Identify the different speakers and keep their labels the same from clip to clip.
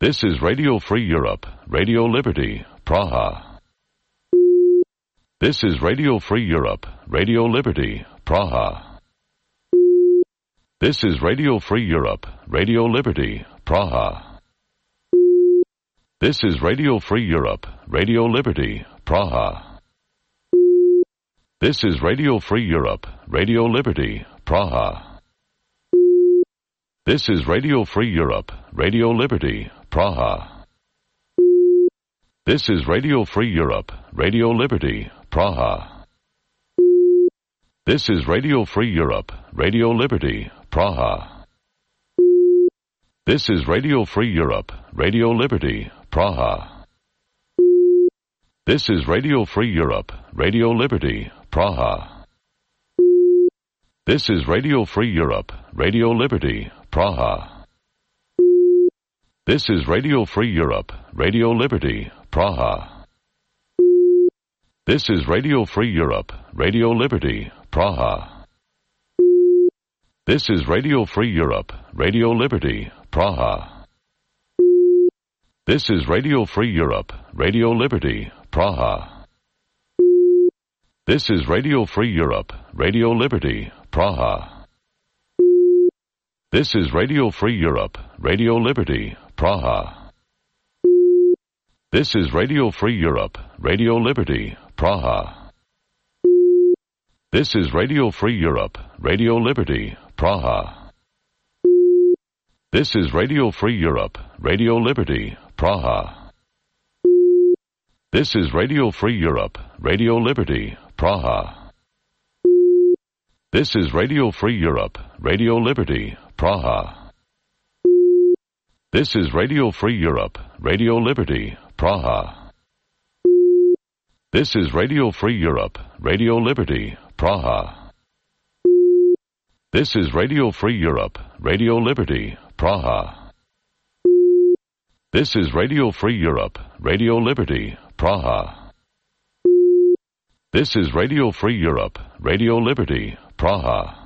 Speaker 1: This is Radio Free Europe, Radio Liberty, Praha. This is Radio Free Europe, Radio Liberty, Praha. This is Radio Free Europe, Radio Liberty, Praha. This is Radio Free Europe, Radio Liberty, Praha. This is Radio Free Europe, Radio Liberty, Praha. This is Radio Free Europe, Radio Liberty, Praha. This is Radio Free Europe, Radio Liberty, Praha. This is Radio Free Europe, Radio Liberty, Praha. This is Radio Free Europe, Radio Liberty, Praha. This is Radio Free Europe, Radio Liberty, Praha. This is Radio Free Europe, Radio Liberty, Praha. This is Radio Free Europe, Radio Liberty, Praha. This is Radio Free Europe, Radio Liberty, Praha. This is Radio Free Europe, Radio Liberty, Praha. This is Radio Free Europe, Radio Liberty, Praha. This is Radio Free Europe, Radio Liberty, Praha. This is Radio Free Europe, Radio Liberty, Praha. This is Radio Free Europe, Radio Liberty, Praha. This is Radio Free Europe, Radio Liberty, Praha. This is Radio Free Europe, Radio Liberty, Praha. This is Radio Free Europe, Radio Liberty, Praha. This is Radio Free Europe, Radio Liberty, Praha. This is Radio Free Europe, Radio Liberty, Praha. This is Radio Free Europe, Radio Liberty, Praha. This is Radio Free Europe, Radio Liberty, Praha. This is Radio Free Europe, Radio Liberty, Praha. This is Radio Free Europe, Radio Liberty, Praha.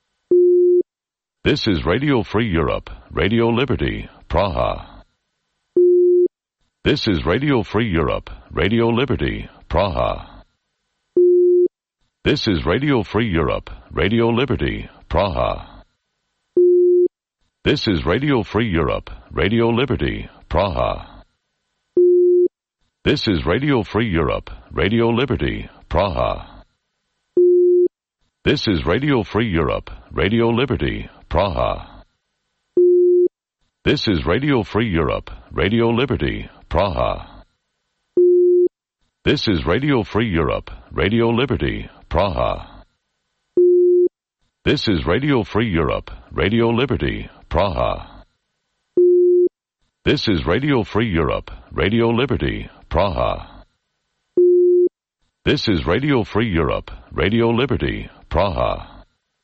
Speaker 1: This is Radio Free Europe, Radio Liberty, Praha. This is Radio Free Europe, Radio Liberty, Praha. This is Radio Free Europe, Radio Liberty, Praha. This is Radio Free Europe, Radio Liberty, Praha. This is Radio Free Europe, Radio Liberty, Praha. This is Radio Free Europe, Radio Liberty, Praha. This is Radio Free Europe, Radio Liberty, Praha. This is Radio Free Europe, Radio Liberty, Praha. This is Radio Free Europe, Radio Liberty, Praha. This is Radio Free Europe, Radio Liberty, Praha. This is Radio Free Europe, Radio Liberty, Praha.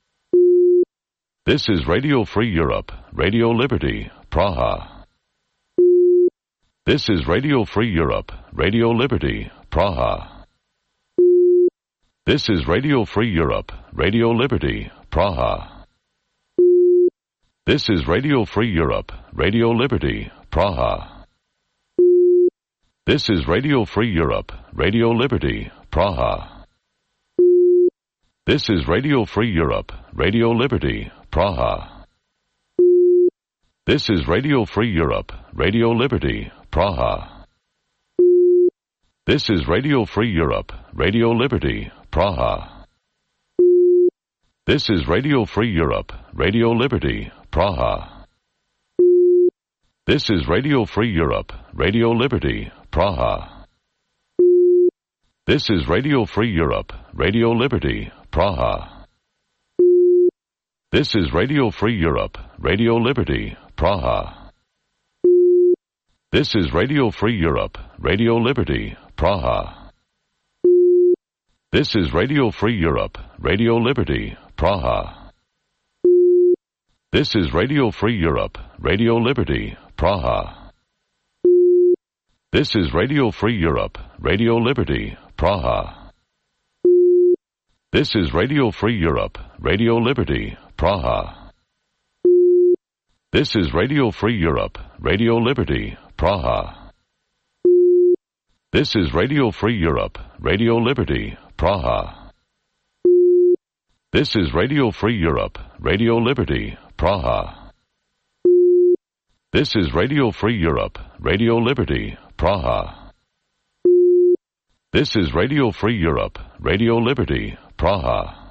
Speaker 1: This is Radio Free Europe, Radio Liberty, Praha. This is Radio Free Europe, Radio Liberty, Praha. This is Radio Free Europe, Radio Liberty, Praha. This is Radio Free Europe, Radio Liberty, Praha. This is Radio Free Europe, Radio Liberty, Praha. This is Radio Free Europe, Radio Liberty, Praha. This is Radio Free Europe, Radio Liberty, Praha. This is Radio Free Europe, Radio Liberty, Praha. This is Radio Free Europe, Radio Liberty, Praha. This is Radio Free Europe, Radio Liberty, Praha. This is Radio Free Europe, Radio Liberty, Praha. This is Radio Free Europe, Radio Liberty, Praha. This is Radio Free Europe, Radio Liberty, Praha. This is Radio Free Europe, Radio Liberty, Praha. This is Radio Free Europe, Radio Liberty, Praha. This is Radio Free Europe, Radio Liberty, Praha. This is Radio Free Europe, Radio Liberty, Praha. This is Radio Free Europe, Radio Liberty, Praha. This is Radio Free Europe, Radio Liberty, Praha. This is Radio Free Europe, Radio Liberty, Praha. This is Radio Free Europe, Radio Liberty, Praha. This is Radio Free Europe, Radio Liberty, Praha.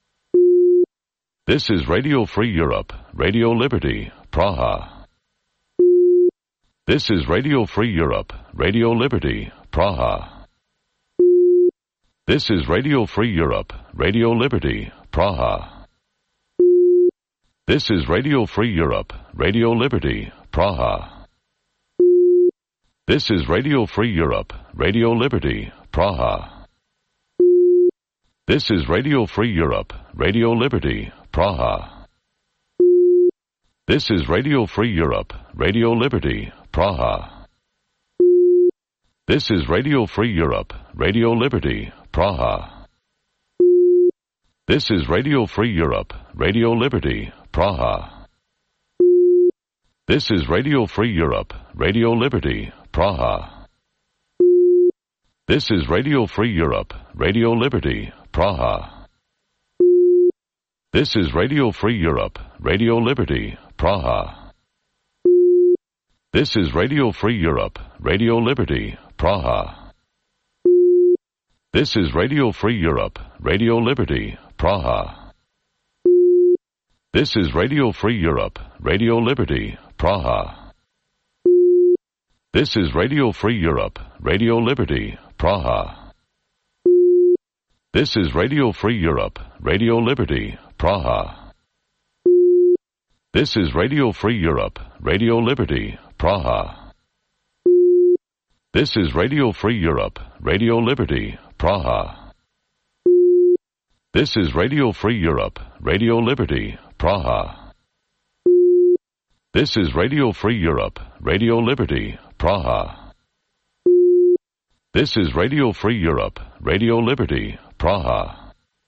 Speaker 1: This is Radio Free Europe, Radio Liberty, Praha. This is Radio Free Europe, Radio Liberty, Praha. This is Radio Free Europe, Radio Liberty, Praha. This is Radio Free Europe, Radio Liberty, Praha. This is Radio Free Europe, Radio Liberty, Praha. This is Radio Free Europe, Radio Liberty, Praha. This is Radio Free Europe, Radio Liberty, Praha. This is Radio Free Europe, Radio Liberty, Praha. This is Radio Free Europe, Radio Liberty, Praha. This is Radio Free Europe, Radio Liberty, Praha. This is Radio Free Europe, Radio Liberty, Praha. This is Radio Free Europe, Radio Liberty, Praha. This is Radio Free Europe, Radio Liberty, Praha. This is Radio Free Europe, Radio Liberty, Praha. This is Radio Free Europe, Radio Liberty, Praha. This is Radio Free Europe, Radio Liberty, Praha. This is Radio Free Europe, Radio Liberty, Praha. This is Radio Free Europe, Radio Liberty, Praha. This is Radio Free Europe, Radio Liberty, Praha. This is Radio Free Europe, Radio Liberty, Praha. This is Radio Free Europe, Radio Liberty, Praha. This is Radio Free Europe, Radio Liberty, Praha.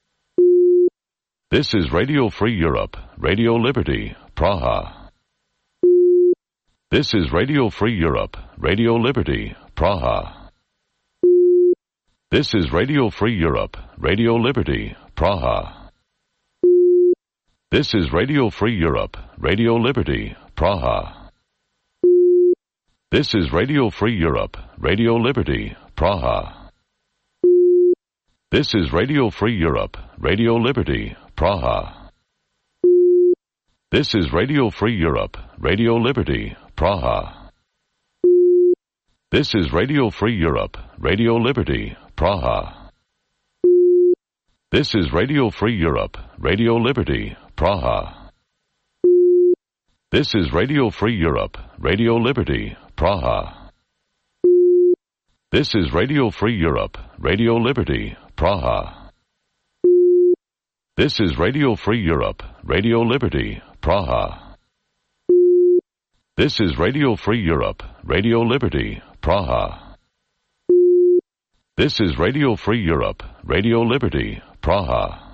Speaker 1: This is Radio Free Europe, Radio Liberty, Praha. This is Radio Free Europe, Radio Liberty, Praha. This is Radio Free Europe, Radio Liberty, Praha. This is Radio Free Europe, Radio Liberty, Praha. This is Radio Free Europe, Radio Liberty, Praha. This is Radio Free Europe, Radio Liberty, Praha. This is Radio Free Europe, Radio Liberty, Praha. This is Radio Free Europe, Radio Liberty, Praha. This is Radio Free Europe, Radio Liberty, Praha. This is Radio Free Europe, Radio Liberty, Praha. This is Radio Free Europe, Radio Liberty, Praha. This is Radio Free Europe, Radio Liberty, Praha. This is Radio Free Europe, Radio Liberty, Praha. This is Radio Free Europe, Radio Liberty, Praha.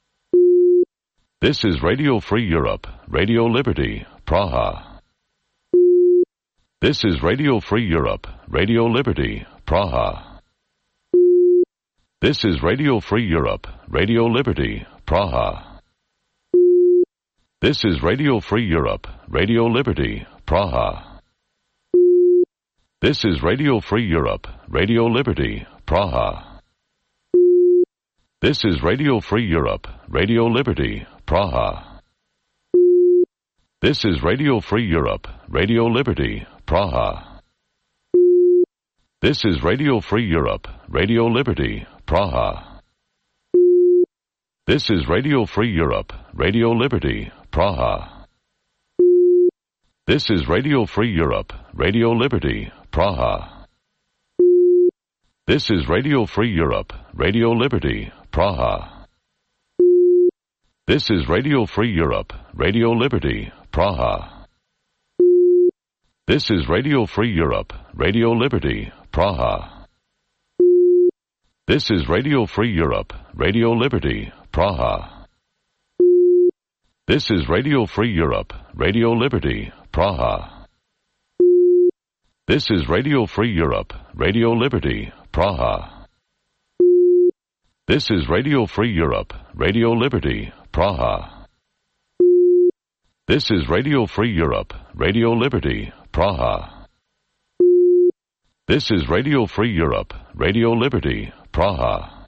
Speaker 1: This is Radio Free Europe, Radio Liberty, Praha. This is Radio Free Europe, Radio Liberty, Praha. This is Radio Free Europe, Radio Liberty, Praha. This is Radio Free Europe, Radio Liberty, Praha. This is Radio Free Europe, Radio Liberty, Praha. This is Radio Free Europe, Radio Liberty, Praha. This is Radio Free Europe, Radio Liberty, Praha. This is Radio Free Europe, Radio Liberty, Praha. This is Radio Free Europe, Radio Liberty, Praha. This is Radio Free Europe, Radio Liberty, Praha. This is Radio Free Europe, Radio Liberty, Praha. This is Radio Free Europe, Radio Liberty, Praha. This is Radio Free Europe, Radio Liberty, Praha. This is Radio Free Europe, Radio Liberty, Praha. This is Radio Free Europe, Radio Liberty, Praha. This is Radio Free Europe, Radio Liberty, Praha. This is Radio Free Europe, Radio Liberty, Praha. This is Radio Free Europe, Radio Liberty, Praha. This is Radio Free Europe, Radio Liberty, Praha.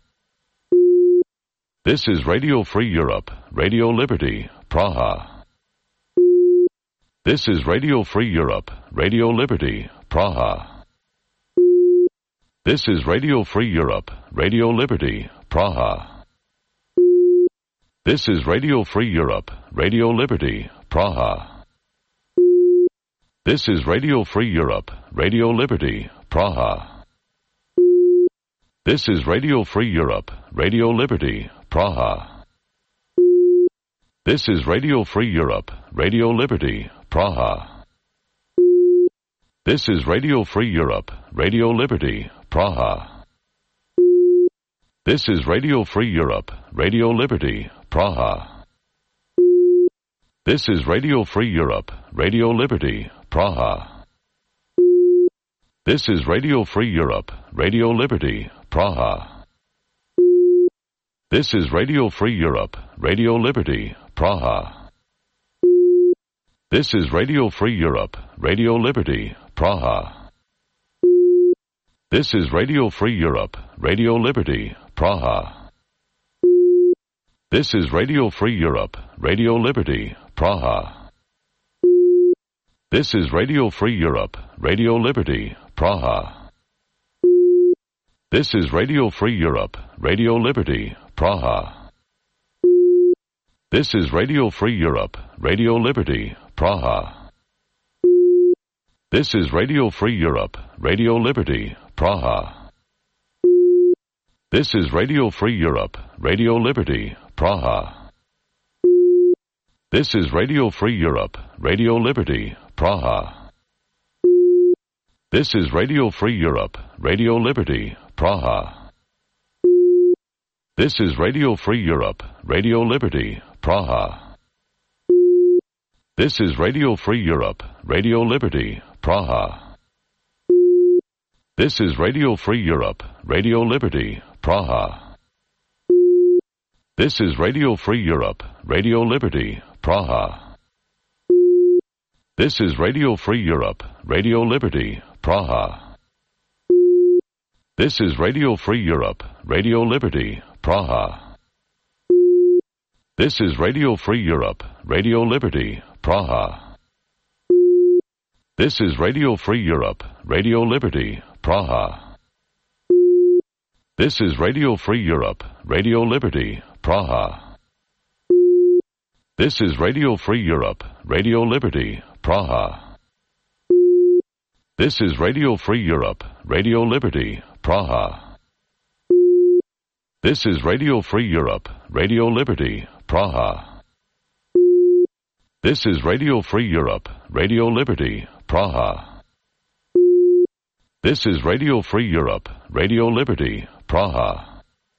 Speaker 1: This is Radio Free Europe, Radio Liberty, Praha. This is Radio Free Europe, Radio Liberty, Praha. This is Radio Free Europe, Radio Liberty, Praha. This is Radio Free Europe, Radio Liberty, Praha. This is Radio Free Europe, Radio Liberty, Praha. This is Radio Free Europe, Radio Liberty, Praha. This is Radio Free Europe, Radio Liberty, Praha. This is Radio Free Europe, Radio Liberty, Praha. This is Radio Free Europe, Radio Liberty, Praha. This is Radio Free Europe, Radio Liberty, Praha. This is Radio Free Europe, Radio Liberty, Praha. This is Radio Free Europe, Radio Liberty, Praha. This is Radio Free Europe, Radio Liberty, Praha. This is Radio Free Europe, Radio Liberty, Praha. This is Radio Free Europe, Radio Liberty, Praha. This is Radio Free Europe, Radio Liberty, Praha. This is Radio Free Europe, Radio Liberty, Praha. This is Radio Free Europe, Radio Liberty, Praha. This is Radio Free Europe, Radio Liberty, Praha. This is Radio Free Europe, Radio Liberty, Praha. This is Radio Free Europe, Radio Liberty, Praha. This is Radio Free Europe, Radio Liberty, Praha. This is Radio Free Europe, Radio Liberty, Praha. This is Radio Free Europe, Radio Liberty, Praha. This is Radio Free Europe, Radio Liberty, Praha. This is Radio Free Europe, Radio Liberty, Praha. This is Radio Free Europe, Radio Liberty, Praha. This is Radio Free Europe, Radio Liberty, Praha. This is Radio Free Europe, Radio Liberty, Praha. This is Radio Free Europe, Radio Liberty, Praha. This is Radio Free Europe, Radio Liberty, Praha. This is Radio Free Europe, Radio Liberty, Praha. This is Radio Free Europe, Radio Liberty, Praha. This is Radio Free Europe, Radio Liberty, Praha. This is Radio Free Europe, Radio Liberty, Praha. This is Radio Free Europe, Radio Liberty, Praha.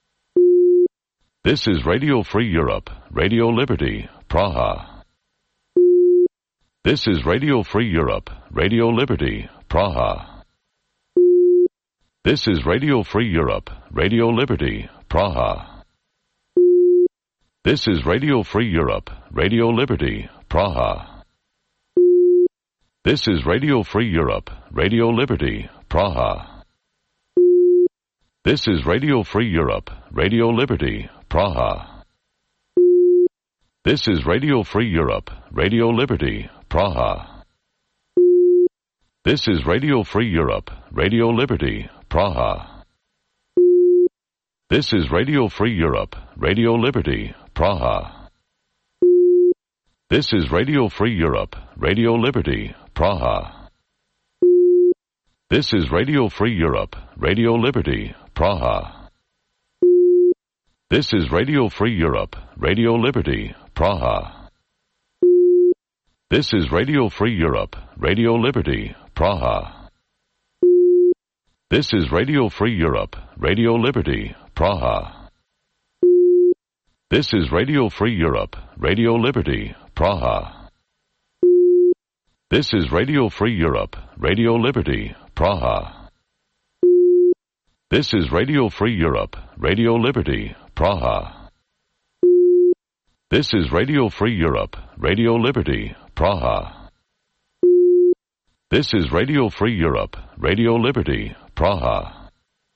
Speaker 1: This is Radio Free Europe, Radio Liberty, Praha. This is Radio Free Europe, Radio Liberty, Praha. This is Radio Free Europe, Radio Liberty, Praha. This is Radio Free Europe, Radio Liberty, Praha. This is Radio Free Europe, Radio Liberty, Praha. This is Radio Free Europe, Radio Liberty, Praha. This is Radio Free Europe, Radio Liberty, Praha. This is Radio Free Europe, Radio Liberty, Praha. This is Radio Free Europe, Radio Liberty, Praha. This is Radio Free Europe, Radio Liberty, Praha. This is Radio Free Europe, Radio Liberty, Praha. This is Radio Free Europe, Radio Liberty, Praha. This is Radio Free Europe, Radio Liberty, Praha. This is Radio Free Europe, Radio Liberty, Praha. This is Radio Free Europe, Radio Liberty, Praha. This is Radio Free Europe, Radio Liberty, Praha. This is Radio Free Europe, Radio Liberty, Praha. This is Radio Free Europe, Radio Liberty, Praha. This is Radio Free Europe, Radio Liberty, Praha.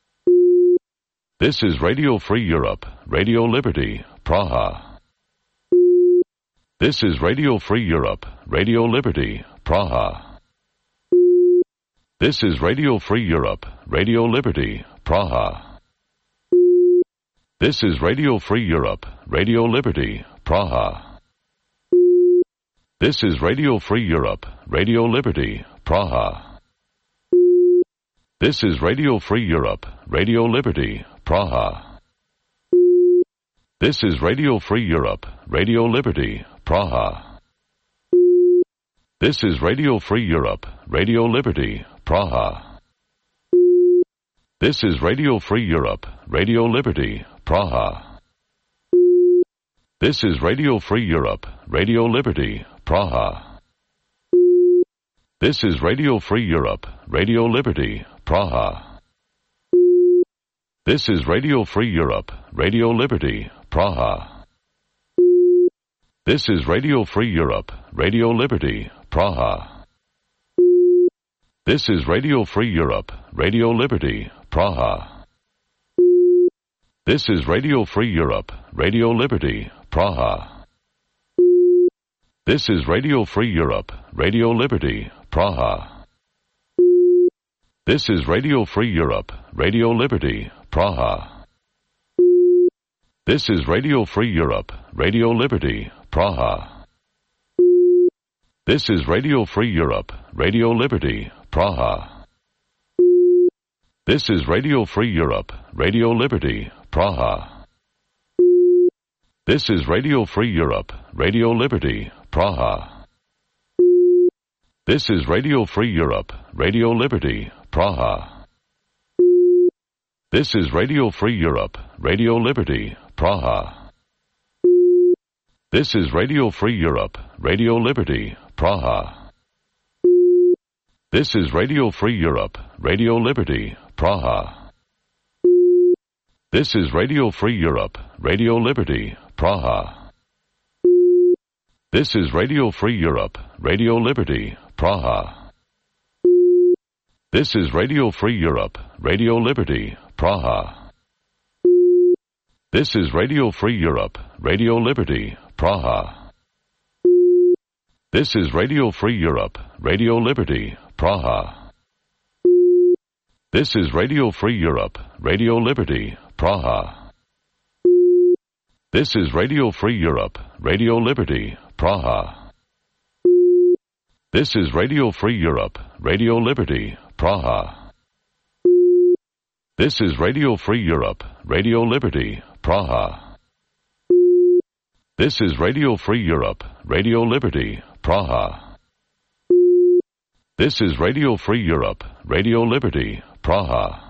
Speaker 1: This is Radio Free Europe, Radio Liberty, Praha. This is Radio Free Europe, Radio Liberty, Praha. This is Radio Free Europe, Radio Liberty, Praha. This is Radio Free Europe, Radio Liberty, Praha. This is Radio Free Europe, Radio Liberty, Praha. This is Radio Free Europe, Radio Liberty, Praha. This is Radio Free Europe, Radio Liberty, Praha. This is Radio Free Europe, Radio Liberty, Praha. This is Radio Free Europe, Radio Liberty, Praha. This is Radio Free Europe, Radio Liberty, Praha. This is Radio Free Europe, Radio Liberty, Praha. This is Radio Free Europe, Radio Liberty, Praha. This is Radio Free Europe, Radio Liberty, Praha. This is Radio Free Europe, Radio Liberty, Praha. This is Radio Free Europe, Radio Liberty, Praha. This is Radio Free Europe, Radio Liberty, Praha. This is Radio Free Europe, Radio Liberty, Praha. This is Radio Free Europe, Radio Liberty, Praha. This is Radio Free Europe, Radio Liberty, Praha. This is Radio Free Europe, Radio Liberty, Praha. This is Radio Free Europe, Radio Liberty, Praha. This is Radio Free Europe, Radio Liberty, Praha. This is Radio Free Europe, Radio Liberty, Praha. This is Radio Free Europe, Radio Liberty, Praha. This is Radio Free Europe, Radio Liberty, Praha. This is Radio Free Europe, Radio Liberty, Praha. This is Radio Free Europe, Radio Liberty, Praha. This is Radio Free Europe, Radio Liberty, Praha. This is Radio Free Europe, Radio Liberty, Praha. This is Radio Free Europe, Radio Liberty, Praha. This is Radio Free Europe, Radio Liberty, Praha. This is Radio Free Europe, Radio Liberty, Praha. This is Radio Free Europe, Radio Liberty, Praha. This is Radio Free Europe, Radio Liberty, Praha. This is Radio Free Europe, Radio Liberty, Praha. This is Radio Free Europe, Radio Liberty, Praha.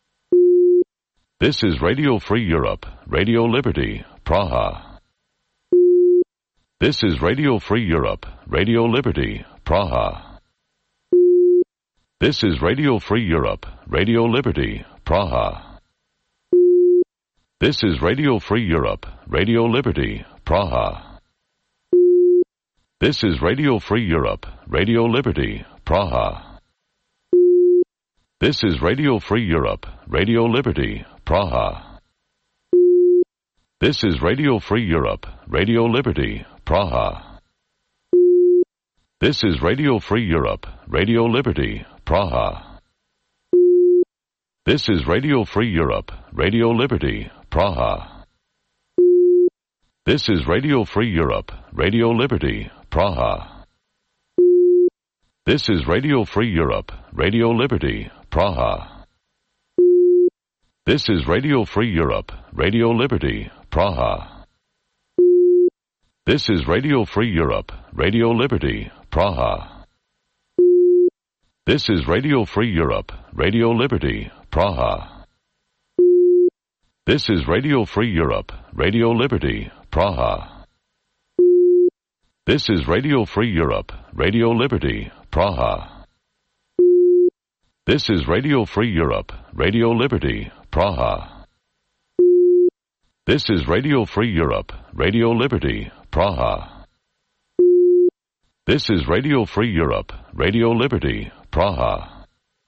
Speaker 1: This is Radio Free Europe, Radio Liberty, Praha. This is Radio Free Europe, Radio Liberty, Praha. This is Radio Free Europe, Radio Liberty, Praha. This is Radio Free Europe, Radio Liberty, Praha. This is Radio Free Europe, Radio Liberty, Praha. This is Radio Free Europe, Radio Liberty, Praha. This is Radio Free Europe, Radio Liberty, Praha. This is Radio Free Europe, Radio Liberty, Praha. This is Radio Free Europe, Radio Liberty, Praha. This is Radio Free Europe, Radio Liberty, Praha. This is Radio Free Europe, Radio Liberty, Praha. This is Radio Free Europe, Radio Liberty, Praha. This is Radio Free Europe, Radio Liberty, Praha. This is Radio Free Europe, Radio Liberty, Praha. This is Radio Free Europe, Radio Liberty, Praha. This is Radio Free Europe, Radio Liberty, Praha. This is Radio Free Europe, Radio Liberty, Praha. This is Radio Free Europe, Radio Liberty, Praha. This is Radio Free Europe, Radio Liberty, Praha.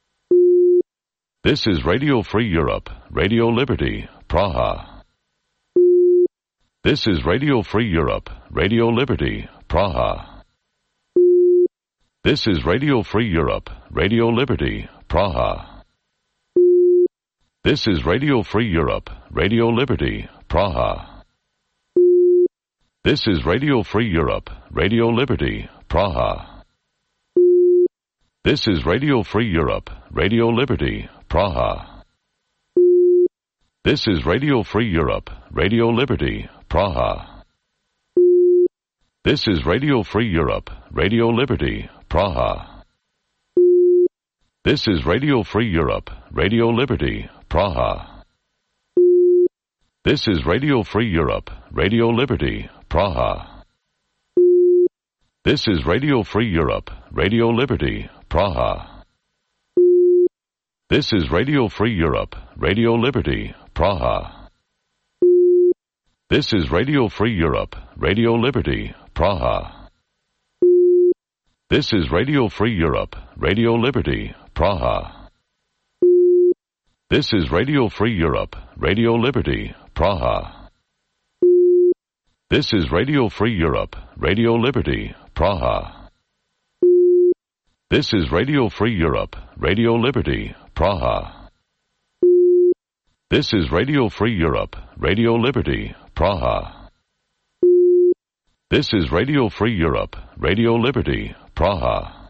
Speaker 1: This is Radio Free Europe, Radio Liberty, Praha. This is Radio Free Europe, Radio Liberty, Praha. This is Radio Free Europe, Radio Liberty, Praha. This is Radio Free Europe, Radio Liberty, Praha. This is Radio Free Europe, Radio Liberty, Praha. This is Radio Free Europe, Radio Liberty, Praha. This is Radio Free Europe, Radio Liberty, Praha. This is Radio Free Europe, Radio Liberty, Praha. This is Radio Free Europe, Radio Liberty, Praha. This is Radio Free Europe, Radio Liberty, Praha. This is Radio Free Europe, Radio Liberty, Praha. This is Radio Free Europe, Radio Liberty, Praha. This is Radio Free Europe, Radio Liberty, Praha. This is Radio Free Europe, Radio Liberty, Praha. This is Radio Free Europe, Radio Liberty, Praha. This is Radio Free Europe, Radio Liberty, Praha. This is Radio Free Europe, Radio Liberty, Praha. This is Radio Free Europe, Radio Liberty, Praha. This is Radio Free Europe, Radio Liberty, Praha.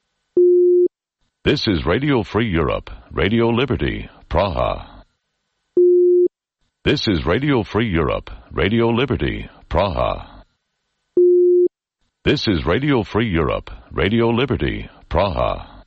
Speaker 1: This is Radio Free Europe, Radio Liberty, Praha. This is Radio Free Europe, Radio Liberty, Praha. This is Radio Free Europe, Radio Liberty, Praha.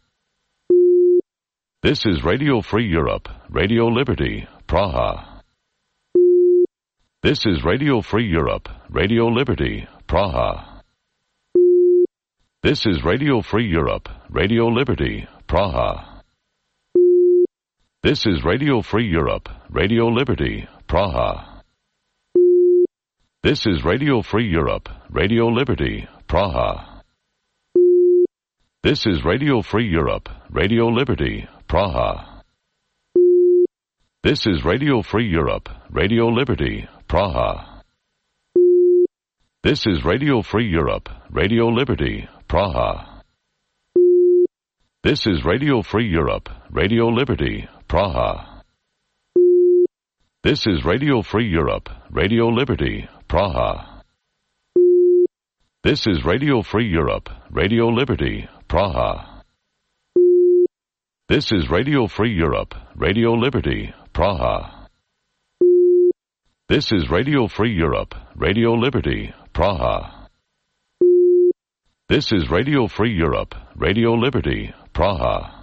Speaker 1: This is Radio Free Europe, Radio Liberty, Praha. This is Radio Free Europe, Radio Liberty, Praha. This is Radio Free Europe, Radio Liberty, Praha. This is Radio Free Europe, Radio Liberty, Praha. This is Radio Free Europe, Radio Liberty, Praha. This is Radio Free Europe, Radio Liberty, Praha. This is Radio Free Europe, Radio Liberty, Praha. This is Radio Free Europe, Radio Liberty, Praha. This is Radio Free Europe, Radio Liberty, Praha. This is Radio Free Europe, Radio Liberty, Praha. This is Radio Free Europe, Radio Liberty, Praha. This is Radio Free Europe, Radio Liberty, Praha. This is Radio Free Europe, Radio Liberty, Praha. This is Radio Free Europe, Radio Liberty, Praha.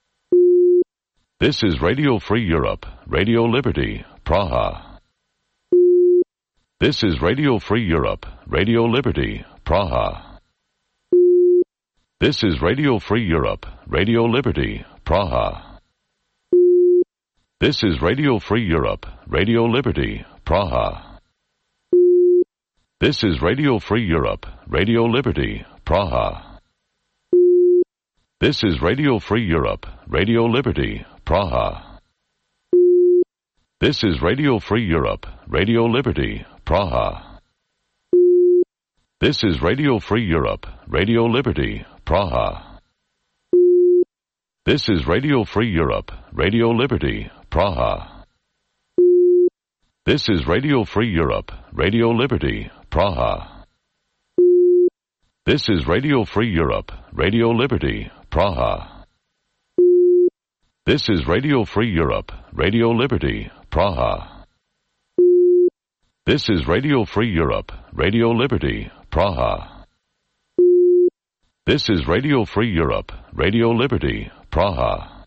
Speaker 1: This is Radio Free Europe, Radio Liberty, Praha. This is Radio Free Europe, Radio Liberty, Praha. This is Radio Free Europe, Radio Liberty, Praha. This is Radio Free Europe, Radio Liberty, Praha. This is Radio Free Europe, Radio Liberty, Praha. This is Radio Free Europe, Radio Liberty, Praha. This is Radio Free Europe, Radio Liberty, Praha. This is Radio Free Europe, Radio Liberty, Praha. This is Radio Free Europe, Radio Liberty, Praha. This is Radio Free Europe, Radio Liberty, Praha. This is Radio Free Europe, Radio Liberty, Praha. This is Radio Free Europe, Radio Liberty, Praha. This is Radio Free Europe, Radio Liberty, Praha. This is Radio Free Europe, Radio Liberty, Praha.